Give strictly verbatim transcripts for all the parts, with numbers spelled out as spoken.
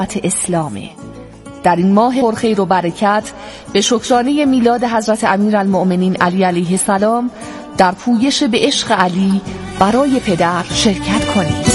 اسلامه. در این ماه پرخیر و برکت به شکرانه میلاد حضرت امیرالمؤمنین علی علیه السلام در پویش به عشق علی برای پدر شرکت کنید.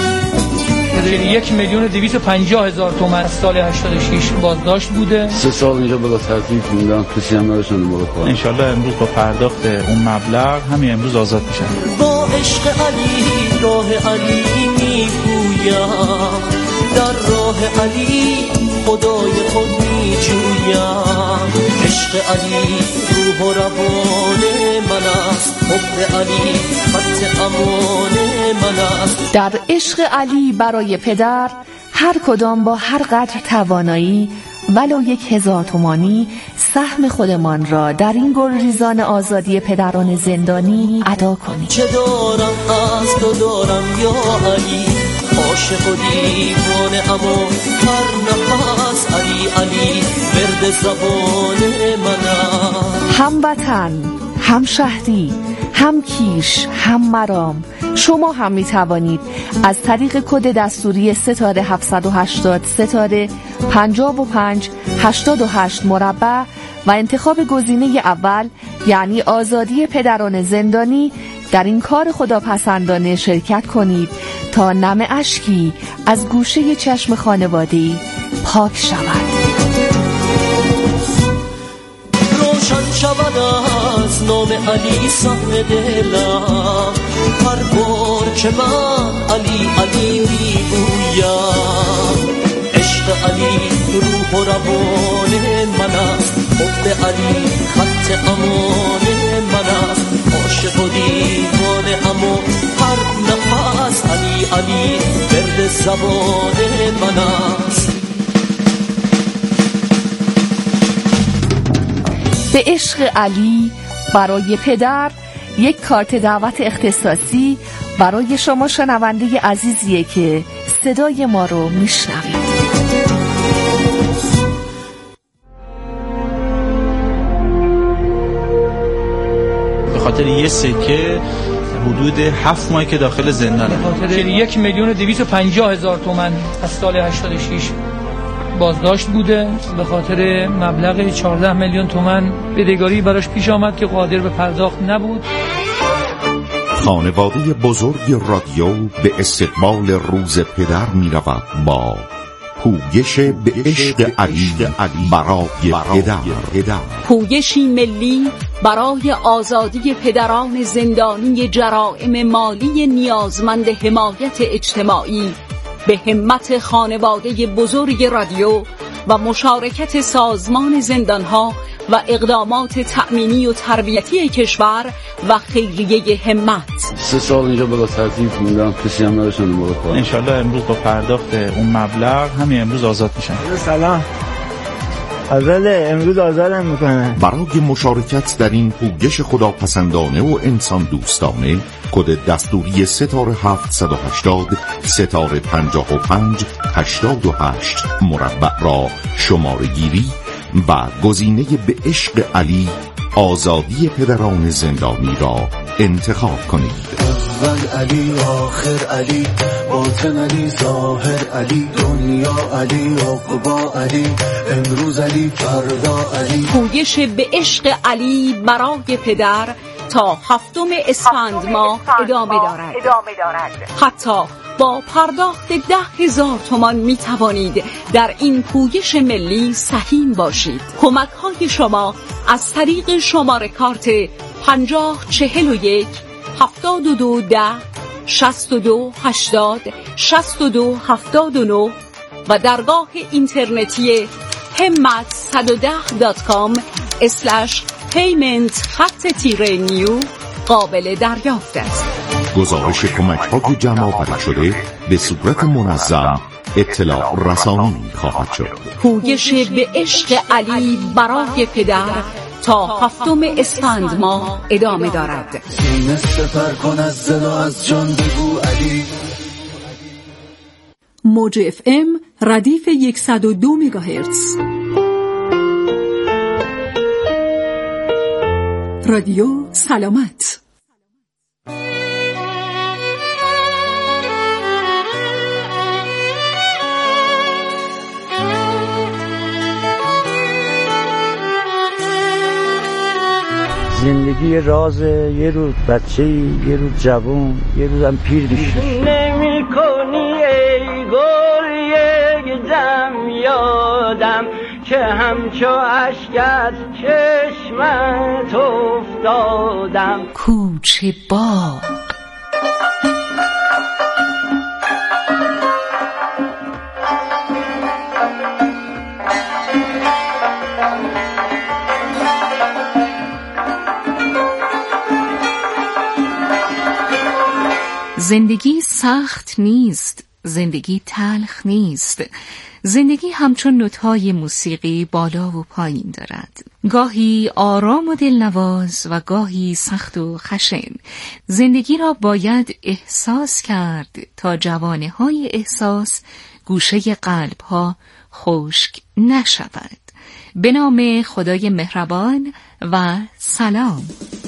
یک میلیون و دویست و پنجاه هزار تومان از سال هشتاد و شش بازداشت بوده. سه سال اینجا بلا ترتیب موندم، کسی هم نداشتن موقع کار. انشالله امروز با پرداخت اون مبلغ همین امروز آزاد میشن. با عشق علی راه علی میپویم، در راه علی خدای خود میجویم. عشق علی روح و روان من است، حب علی خط امان من است. در عشق علی برای پدر هر کدام با هر قدر توانایی ولو یک هزار تومانی سهم خودمان را در این گلریزان آزادی پدران زندانی ادا کنید. چه دارم از تو دارم یا علی، عاشق و دیوانه اما هر نفس علی علی ورد زبان منم. هموطن، هم شهری، هم کیش، هم مرام، شما هم می توانید از طریق کد دستوری ستاره هفتصد و هشتاد ستاره پنجاه و پنج هشتاد و هشت مربع و انتخاب گزینه اول یعنی آزادی پدران زندانی در این کار خداپسندانه شرکت کنید تا نم اشکی از گوشه چشم خانواده‌ای پاک شود. روشن شود از نام علی صحن دلم، هر بار که من علی علی میگویم. عشق علی روح و روان من است، حب علی خط امان من است. عاشق و دیوانه اما هر نفس علی علی ورد زبان من است. به عشق علی برای پدر یک کارت دعوت اختصاصی برای شما شنونده عزیزیه که صدای ما رو میشنوید. به خاطر یه سکه حدود هفت ماهی که داخل زندانه. به خاطر یک میلیون و دویست و پنجاه هزار تومان از سال هشتاد و شش بازداشت بوده. به خاطر مبلغ چهارده میلیون تومان بدهکاری براش پیش آمد که قادر به پرداخت نبود. خانواده بزرگ رادیو به استقبال روز پدر می رود با پویش به عشق علی برای پدر. پویشی ملی برای آزادی پدران زندانی جرائم مالی نیازمند حمایت اجتماعی به همت خانواده بزرگ رادیو و مشارکت سازمان زندانها و اقدامات تأمینی و تربیتی کشور و خیریه همت. سه سال اینجا بلا ترتیب موندم، کسی هم نداشتن موقع کار. انشالله امروز با پرداخت اون مبلغ همین امروز آزاد میشن. سلام، آزاده امروز آزادم میکنن. برای مشارکت در این پویش خداپسندانه و انسان دوستانه کد دستوری ستاره هفتصد و هشتاد ستاره پنجاه و پنج هشتاد و هشت مربع را شماره گیری و گزینه به عشق علی آزادی پدران زندانی را انتخاب کنید. اول علی آخر علی باطن علی ظاهر علی دنیا علی عقبا علی امروز علی فردا علی. پویش به عشق علی برای پدر تا هفتم اسفند ماه ادامه دارد. حتی با پرداخت ده هزار تومان می توانید در این پویش ملی سهیم باشید. کمک های شما از طریق شماره کارت پنجاه چهل و یک هفتاد و دو ده شصت و دو هشتاد شصت و دو هفتاد و نه و درگاه اینترنتی همت صد و ده دات کام اسلش پیمنت خط تیره نیو قابل دریافت است. گزارش کمک های جمع آوری شده به صورت منظم اطلاع رسانی خواهد شد. پویش به عشق علی برای پدر تا هفتم اسفند ماه ادامه دارد. سینه سپر کن از دل و از جان بگو علی. موج اف ام ردیف صد و دو مگاهرتز. رادیو سلامت. زندگی راز، یه روز بچه، یه روز جوان، یه روز هم پیر میشه. نمی کنی ای گل یک دم یادم که همچو اشک از چشمت افتادم. کوچه باغ. زندگی سخت نیست، زندگی تلخ نیست. زندگی همچون نوت‌های موسیقی بالا و پایین دارد، گاهی آرام و دلنواز و گاهی سخت و خشن. زندگی را باید احساس کرد تا جوانه‌های احساس گوشه قلب‌ها خشک نشود. به نام خدای مهربان و سلام.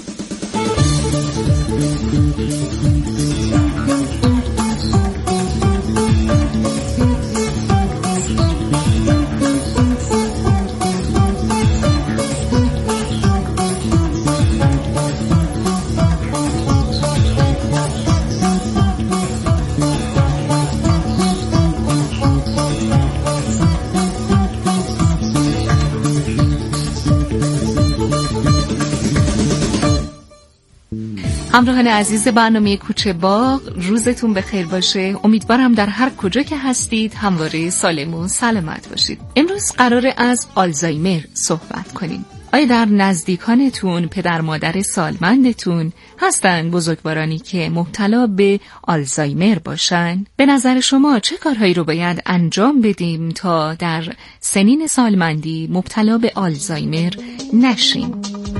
همراهان عزیز برنامه کوچه باغ، روزتون بخیر باشه. امیدوارم در هر کجا که هستید همواره سالم و سلامت باشید. امروز قراره از آلزایمر صحبت کنیم. آیا در نزدیکانتون پدر مادر سالمندتون هستن بزرگوارانی که مبتلا به آلزایمر باشن؟ به نظر شما چه کارهایی رو باید انجام بدیم تا در سنین سالمندی مبتلا به آلزایمر نشیم؟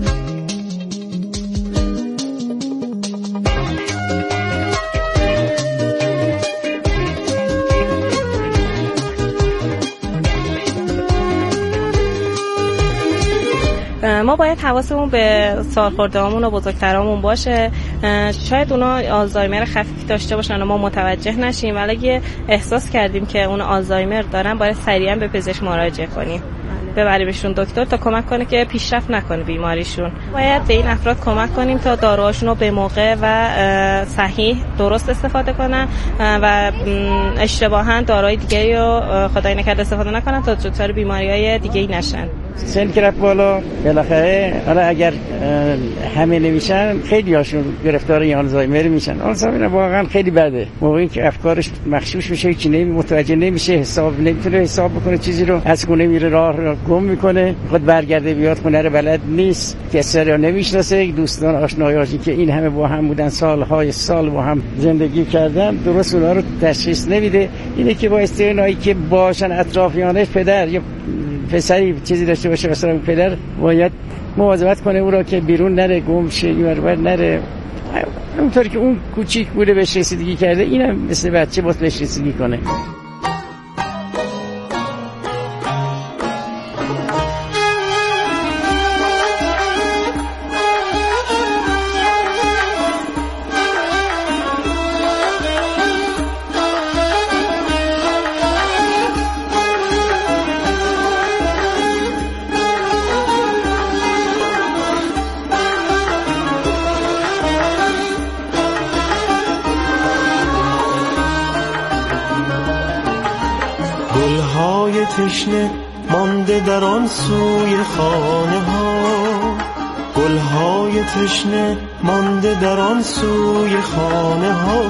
ما باید حواسمون به سالخورده‌هامون و بزرگترامون باشه. شاید اونا آلزایمر خفیف داشته باشن و ما متوجه نشیم، ولی اگه احساس کردیم که اونا آلزایمر دارن باید سریعا به پزشک مراجعه کنیم، ببریمشون دکتر تا کمک کنه که پیشرفت نکنه بیماریشون. باید به این افراد کمک کنیم تا داروهاشون رو به موقع و صحیح درست استفاده کنن و اشتباها داروهای دیگری رو خدای نکرده استفاده نکنن تا دچار بیماری‌های دیگه‌ای نشن. سن که رفت بالا بالاخره، حالا اگر همه نمیشن خیلی هاشون گرفتار این آلزایمر میشن. آلزایمر واقعا خیلی بده، موقعی که افکارش مغشوش میشه، هیچ نمی متوجه نمیشه، حساب نمیتونه حساب بکنه، چیزی رو از خونه میره راه رو گم میکنه، خود برگرده بیاد خونه رو بلد نیست، کسی رو نمیشناسه. دوستان آشنایاشی که این همه با هم بودن، سالهای سال با هم زندگی کردن، درست اونا رو تشخیص نمیده. اینه که با استعنایی که باشن اطرافیانش، پدر یا پسری چیزی داشته باشه مثلا پدر باید مواظبت کنه او را که بیرون نره، گم شه، اینور نره. اونطوری که اون کوچیک بوده بهش رسیدگی کرده، اینم مثل بچه باید بهش رسیدگی کنه. گلهای تشنه مانده در آن سوی خانه ها، گلهای تشنه مانده در آن سوی خانه ها.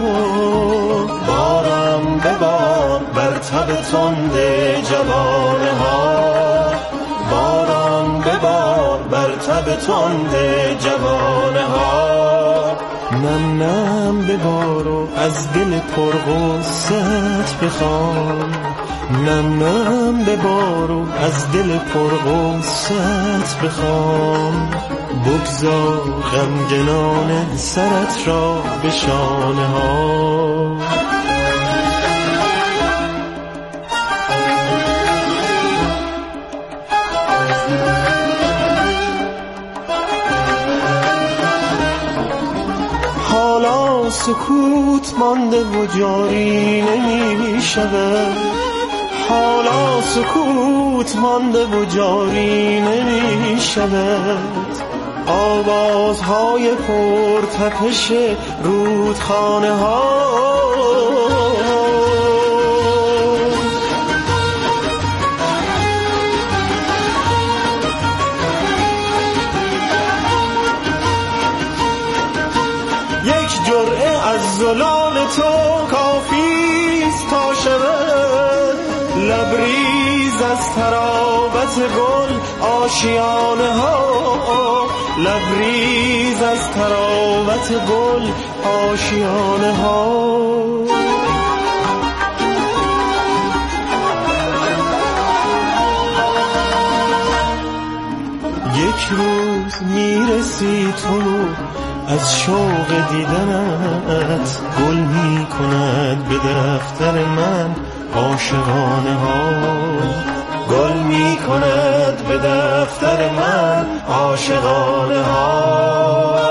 بارم ببار بر تب تند جوانه ها، بارم ببار بر تب تند جوانه ها. نم نم ببارو از دل پرغصت بخوان، نم نم ببارو از دل پرغصت بخوان. بگذار غمگنان سرت را به شانه ها. حالا سکوت مانده و جاری نمی شود، حالا سکوت مانده و جاری نمی شود. آوازهای پرتپش رودخانه ها. یک جرعه از زلال تو کافیست تا شود لبریز از تراوت گل آشیانه ها، لبریز از تراوت گل آشیانه ها. یک روز میرسی تو از شوق دیدنت، گل می کند به دفتر من عاشقانه ها، گل می کند به دفتر من عاشقانه ها.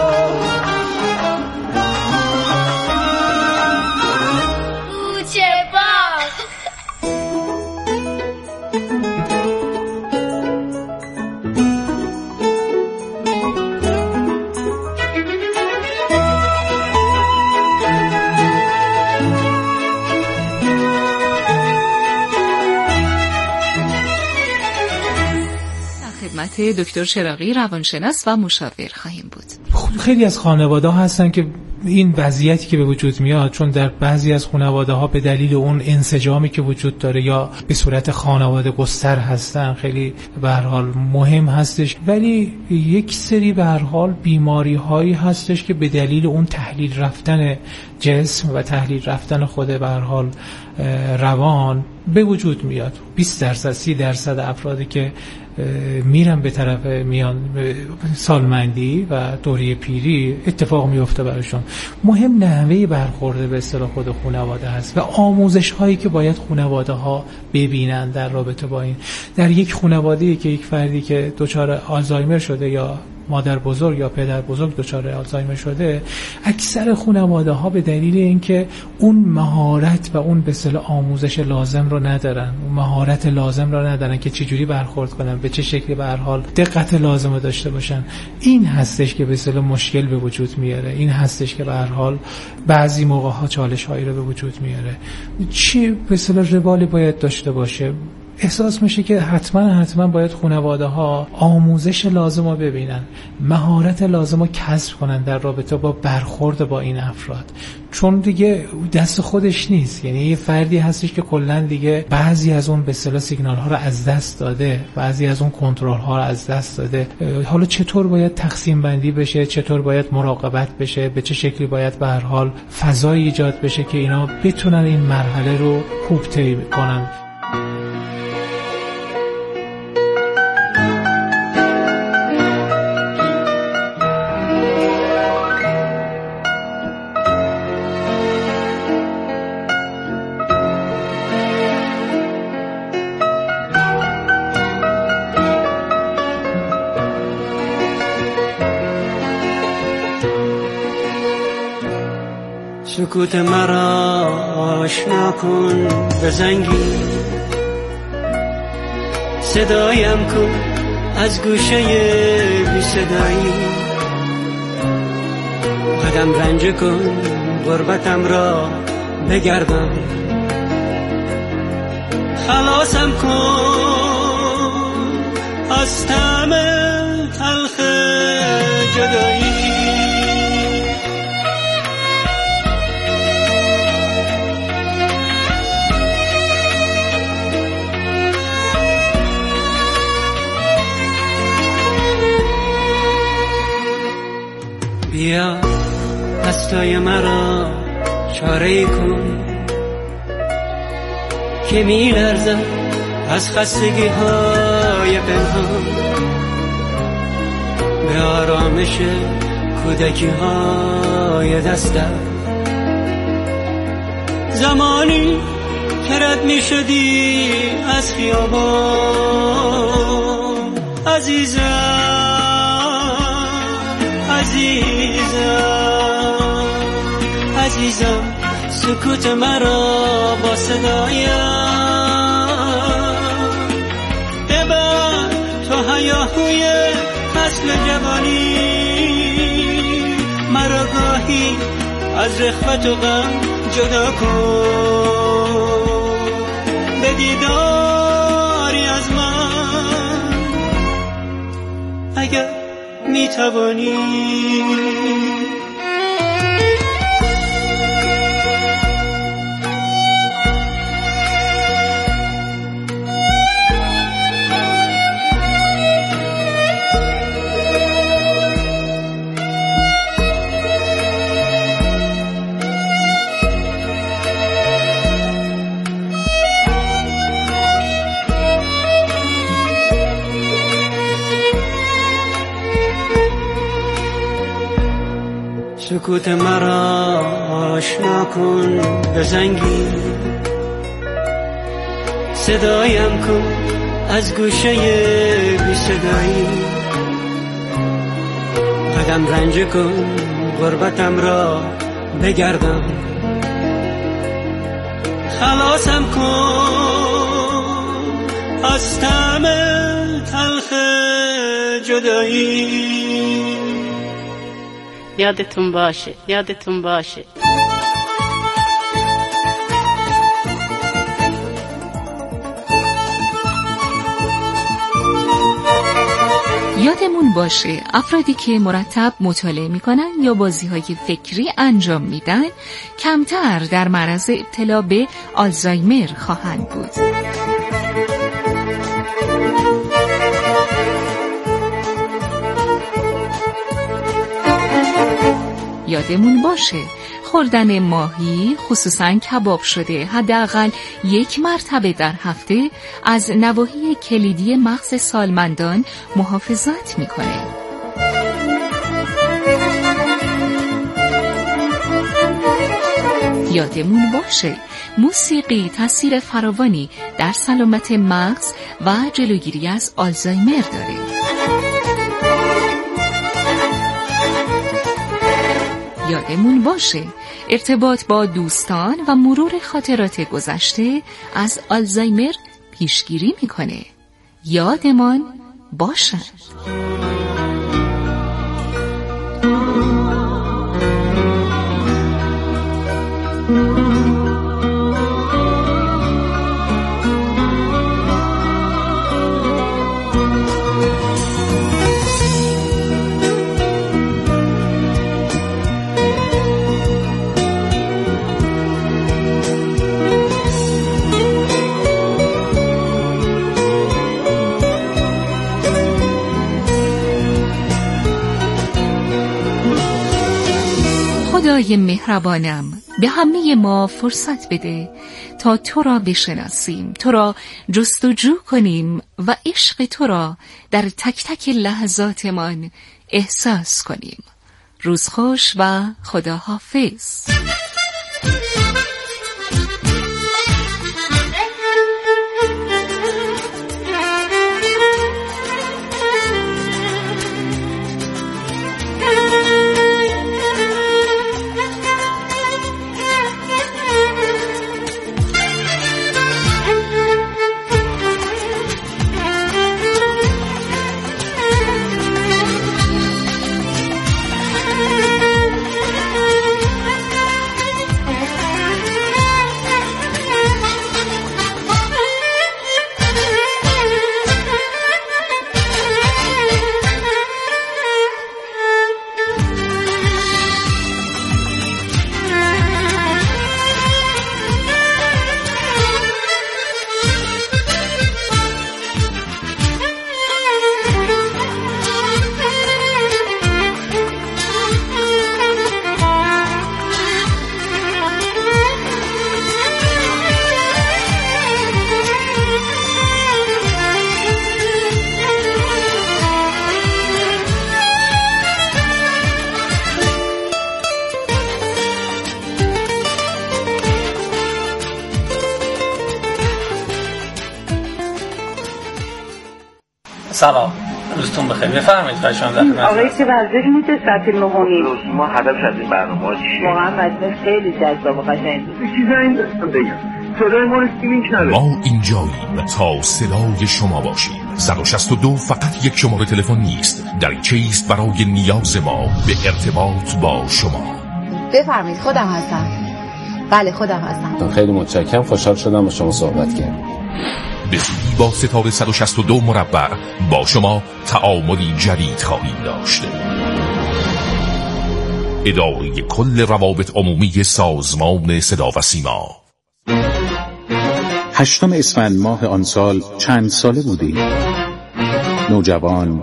دکتر چراغی روانشناس و مشاور خواهیم بود. خیلی از خانواده ها هستن که این وضعیتی که به وجود میاد، چون در بعضی از خانواده ها به دلیل اون انسجامی که وجود داره یا به صورت خانواده گستر هستن، خیلی به هر حال مهم هستش، ولی یک سری به هر حال بیماری هایی هستش که به دلیل اون تحلیل رفتن جسم و تحلیل رفتن خود به هر حال روان به وجود میاد. بیست درصد سی درصد افرادی که میرن به طرف میان سالمندی و دوره پیری اتفاق میفته براشون. مهم نحوه برخورد به اصطلاح خود خانواده هست و آموزش هایی که باید خانواده ها ببینن در رابطه با این. در یک خانواده که یک فردی که دچار آلزایمر شده یا مادر بزرگ یا پدر بزرگ دچار آلزایمر شده، اکثر خانواده ها به دلیل اینکه اون مهارت و اون به اصطلاح آموزش لازم رو ندارن، اون مهارت لازم رو ندارن که چجوری برخورد کنن، به چه شکلی به هر حال دقت لازم رو داشته باشن. این هستش که به اصطلاح مشکل به وجود میاره، این هستش که به هر حال بعضی موقع ها چالش هایی رو به وجود میاره. چی به اصطلاح روالی باید داشته باشه؟ احساس میشه که حتما حتما باید خانواده ها آموزش لازم رو ببینن، مهارت لازم رو کسب کنن در رابطه با برخورد با این افراد، چون دیگه دست خودش نیست. یعنی یه فردی هستش که کلا دیگه بعضی از اون به اصطلاح سیگنال ها رو از دست داده، بعضی از اون کنترل ها رو از دست داده. حالا چطور باید تقسیم بندی بشه، چطور باید مراقبت بشه، به چه شکلی باید به هر حال فضایی ایجاد بشه که اینا بتونن این مرحله رو خوب طی کنن. سکوت مرا آشنا کن به زنگی، صدایم کن از گوشه بی صدایی، قدم رنج کن غربتم را بگردم، خلاصم کن از طعم تلخ جدایی. بیا دستای مرا چاره کن که می لرزم از خستگی های پنهان، به آرامش کودکی های دستم. زمانی که رد می شدی از خیابان عزیزم، عزیزم عزیزم، سکوت مرا با صدایم ببر تو هیاهوی فصل میتوانی مرا گاهی از رخوت و غم جدا کن، به دیداری از من اگر میتوانی. سکوت مرا آشنا کن به زنگی، صدایم کن از گوشه بی صدایی، قدم رنج کن غربتم را بگردم، خلاصم کن از طعم تلخ جدایی. یادتون باشه، یادتون باشه. یادمون باشه افرادی که مرتب مطالعه میکنن یا بازی‌های فکری انجام میدن کمتر در معرض ابتلا به آلزایمر خواهند بود. یادمون باشه خوردن ماهی، خصوصاً کباب شده، حداقل یک مرتبه در هفته از نواحی کلیدی مغز سالمندان محافظت میکنه. یادمون باشه موسیقی تأثیر فراوانی در سلامت مغز و جلوگیری از آلزایمر داره. یادمون باشه ارتباط با دوستان و مرور خاطرات گذشته از آلزایمر پیشگیری میکنه. یادمان باشه. خدای مهربانم به همه ما فرصت بده تا تو را بشناسیم، تو را جستجو کنیم و عشق تو را در تک تک لحظاتمان احساس کنیم. روز خوش و خدا حافظ. سلام، روزتون بخیر. بفرمایید خواهش می‌کنم. آقای چه ورزشی میشه ساعت نه ما هدف از این برنامه چیه؟ واقعا مجلس خیلی جذاب و قشنگ بود. چیزایی داشتم بگم. صدای ما رو کی میشنوه؟ ما اینجاییم تا صدای شما باشیم. صد و شصت و دو فقط یک شماره تلفن نیست، دریچه است برای نیاز ما به ارتباط با شما. بفرمایید، خودم هستم. بله خودم هستم. خیلی متشکرم، خوشحال شدم با شما صحبت کردم. به زودی با ستاره صد و شصت و دو مربع با شما تعاملی جدید خواهیم داشت. اداره کل روابط عمومی سازمان صدا و سیما. هشتم اسفند ماه آن سال چند ساله بودی؟ نوجوان،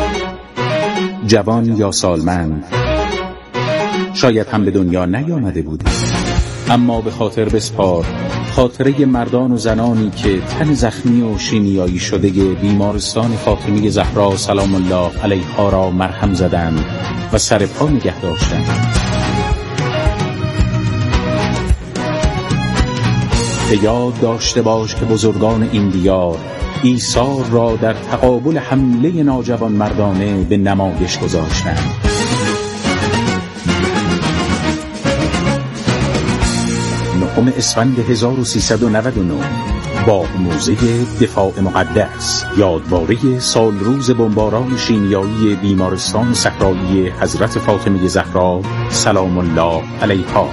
جوان یا سالمند؟ شاید هم به دنیا نیامده بودی، اما به خاطر بسپار خاطره مردان و زنانی که تن زخمی و شیمیایی شده بیمارستان فاطمه زهرا سلام الله علیها را مرهم زدند و سر پا نگه داشتند. به یاد داشته باش که بزرگان این دیار ایثار را در تقابل حمله ناجوان مردانه به نمایش گذاشتند. نهم اسفند هزار و سیصد و نود و نه با موزه دفاع مقدس، یادواره سال روز بمباران شیمیایی بیمارستان صحرایی حضرت فاطمه زهرا سلام الله علیها.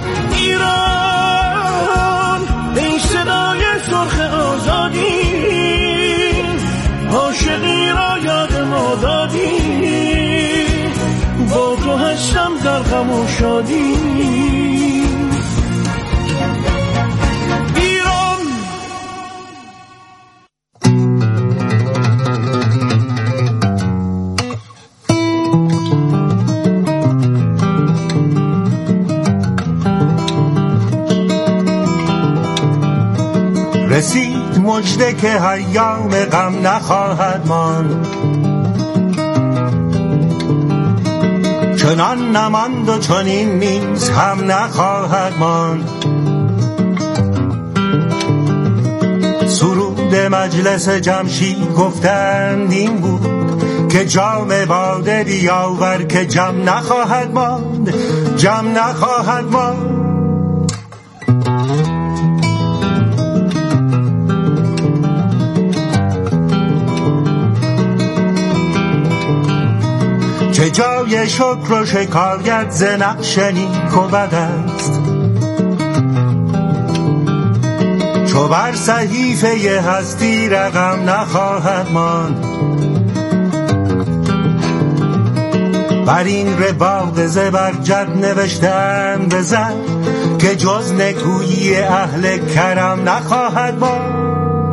ایران این صدای سرخ آزادی، عاشقی را یاد ما دادی، با تو هستم در غم و شادی. رسید مژده که ایام غم نخواهد ماند، چنان نماند و چنین نیز هم نخواهد ماند. سرود مجلس جمشید گفتند این بود که جام باده بیاور که جم نخواهد ماند، جم نخواهد ماند. چه جای شکر و شکایت ز نقش نیک و بد است، چو بر صحیفه هستی رقم نخواهد ماند. بر این رباق زبرجد نوشتند بزن که جز نکویی اهل کرم نخواهد ماند.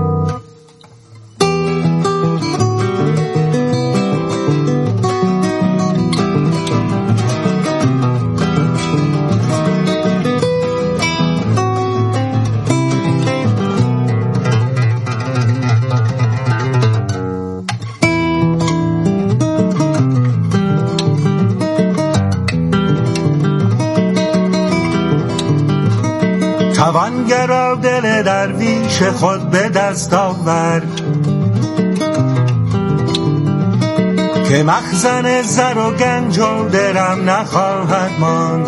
توانگرا دل درویش خود به دست آورد، که مخزن زر و گنج و درم نخواهد ماند.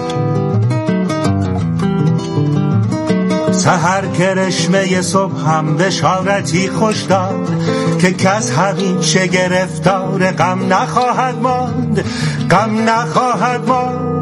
سحر کرشمه صبح هم بشارتی خوش داد که کس همیشه گرفتار غم نخواهد ماند، غم نخواهد ماند.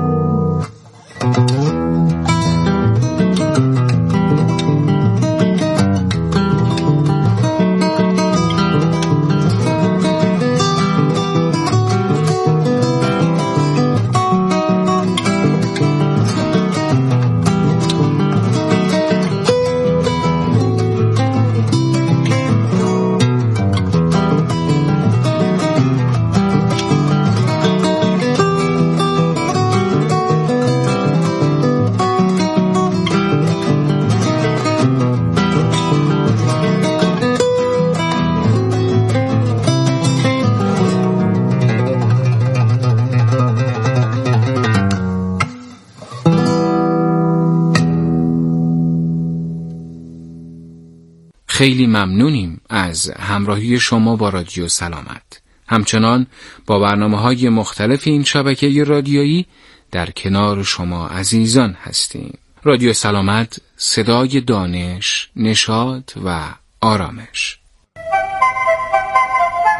خیلی ممنونیم از همراهی شما با رادیو سلامت. همچنان با برنامه‌های مختلف این شبکه رادیویی در کنار شما عزیزان هستیم. رادیو سلامت، صدای دانش، نشاط و آرامش.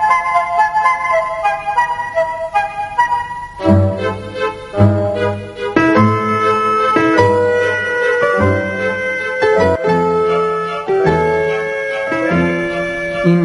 این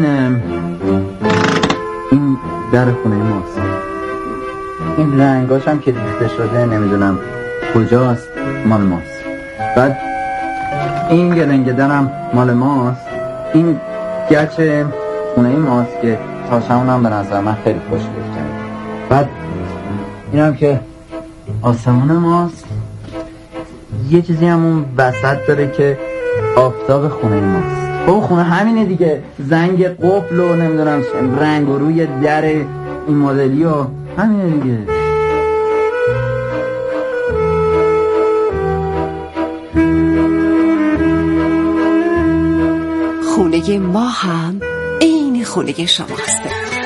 این در خونه ماست. این رنگاش هم که ریخته شده نمیدونم کجاست، مال ماست. بعد این گرنگدرم مال ماست. این گچ خونه ماست که تاشمون هم به نظر من خیلی خوشگل کرد. بعد این هم که آسمون ماست. یه چیزی هم اون وسط داره که آفتاب خونه ماست. با خونه همینه دیگه، زنگ قفل و نمیدونم رنگ و روی در این مدلی و همینه دیگه. خونه ما هم این خونه شماست.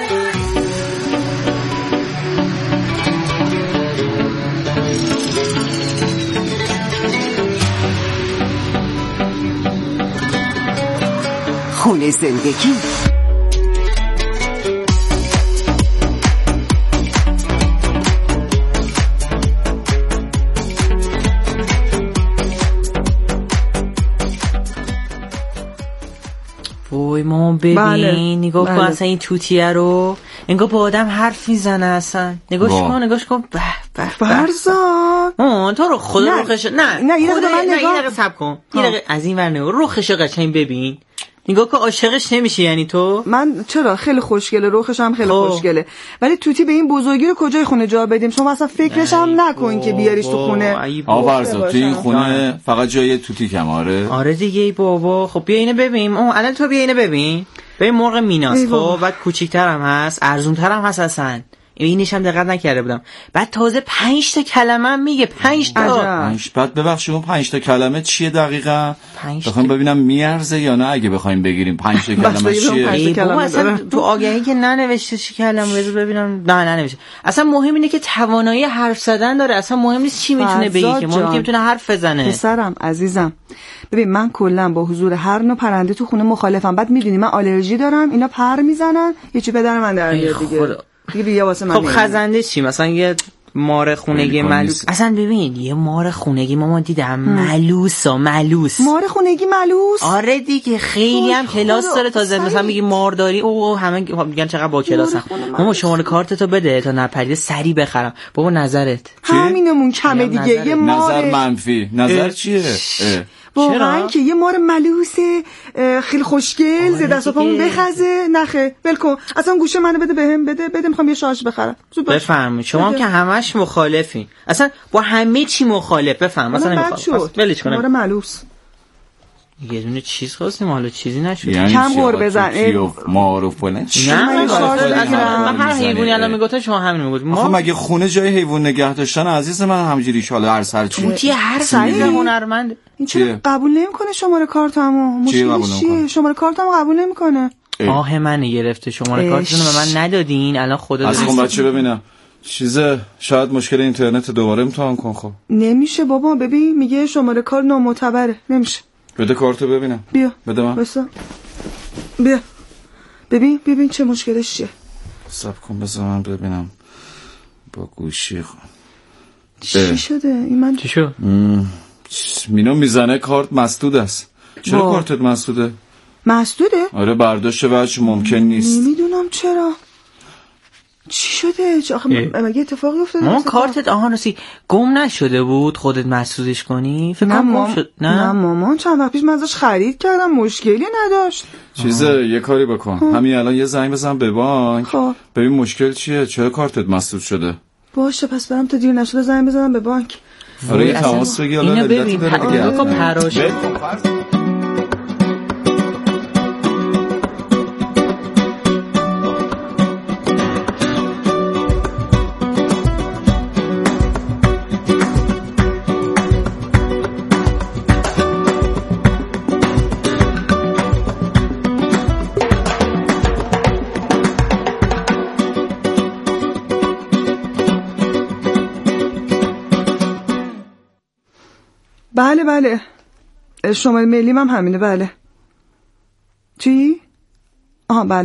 خونه زندگی. وای مامان ببین، بله. نگاه کن بله. اصلا این توتیه رو انگار با آدم حرف میزنه اصلا. نگاش کن نگاش کن. به به فرزاد مامان تو رو خدا روخش نه نه یه دقیقه من نه نگاه یه دقیقه صبر کن یه دقیقه از این ور نگاه روخش قشنگ ببین. نگاه که عاشقش نمیشه یعنی تو؟ من چرا خیلی خوشگله، روخش هم خیلی خوشگله، ولی توتی به این بزرگی رو کجای خونه جا بدیم؟ شما اصلا فکرش هم نکن که بیاریش تو خونه. آقا فرزاد تو این خونه فقط جای توتی کماره. آره دیگه ای بابا. خب بیا اینو ببین. اون الان تو بیا اینو ببین. ببین مرغ میناس خب بعد کوچیک‌تر هم هست، ارزون‌تر هم هست اصلا. اینش هم دقت نکرده بودم. بعد تازه پنج تا کلمه هم میگه. پنج تا. پنج بعد ببخشید اون پنج تا کلمه چیه دقیقاً؟ بخوام ببینم میارزه یا نه اگه بخوایم بگیریم پنج تا کلمه چیه؟ ای بابا اصلا تو آگهی که ننوشته چی کلمه بذار ببینم. نه ننوشته. اصلا مهم اینه که توانایی حرف زدن داره. اصلا مهم نیست چی میتونه بگه، که مهم میتونه حرف بزنه. پسرم عزیزم ببین من کلا با حضور هر نوع پرنده تو خونه مخالفم. بعد میدونی من آلرژی دارم، اینا پر میزنن، یه چی پدر من در میاد دیگه. دیگه بیا واسه من. خب خزنده چی؟ مثلا یه مار خونگی ملوس. اصلا ببین یه مار خونگی مامان دیدم ملوسا ملوس. مار خونگی ملوس؟ آره دیگه خیلی هم کلاس داره. تازه مثلا میگی مار داری او همه میگن چقدر با کلاسن. مامان شماره کارتتو بده تا نپریده سری بخرم. بابا نظرت همینمون کمه دیگه. یه مار نظر منفی. نظر چیه؟ واقعا که یه مار ملوسه خیلی خوشگل زده دست و پامون بخزه. نخه ولکن اصلا گوشه منو بده بهم بده بده میخوام یه شارژ بخرم. بفرمایید شما هم که همش مخالفین، اصلا با همه چی مخالف. بفهم مثلا نمیخوام ولش کنم. مار ملوس یه دونه چیز خواستیم حالا چیزی نشد. یعنی کم غور بزن مارو فلان. نه من هر حیوانی الان میگفت شما همین میگفت. ما مگه خونه جای حیوان نگه داشتن عزیز من همینجوری شاله هر سر چی توتی هر سری هنرمند. این چرا قبول نمیکنه شماره کارتامو؟ مشکلش چیه؟ شماره کارتامو قبول نمیکنه. آه من گرفته شماره کارتتون به من ندادین. الان خدا از خون بچه ببینم چیزه. شاید مشکل اینترنت دوباره امتحان کن. خب نمیشه بابا. ببین میگه شماره کار نامعتبره. نمیشه. بده کارتو ببینم. بیا بده من. بسا. بیا ببین ببین چه مشکلش چیه. صبر کن بذار من ببینم با گوشی. خب چی شده این؟ من چی شد؟ مینو میزنه کارت مسدود است. چرا با. کارتت مسدوده؟ مسدوده؟ آره برداشت وجه ممکن نیست. نمیدونم چرا. چی شده؟ چه آخه مگه اتفاقی افتاده؟ مامان کارتت آها راستی گم نشده بود خودت مسدودش کنی؟ فکر کنم گم شد. نه نه مامان چند وقت پیش من ازش خرید کردم مشکلی نداشت. چیزه یه کاری بکن. همین الان یه زنگ بزن به بانک. خب ببین مشکل چیه؟ چرا کارتت مسدود شده؟ باشه پس برام تا دیر نشده زنگ بزنم به بانک. آره یه تماس بگیر. اینو ببین نگاه پراش. بله بله شماره ملیم هم همینه. بله چی؟ آها بله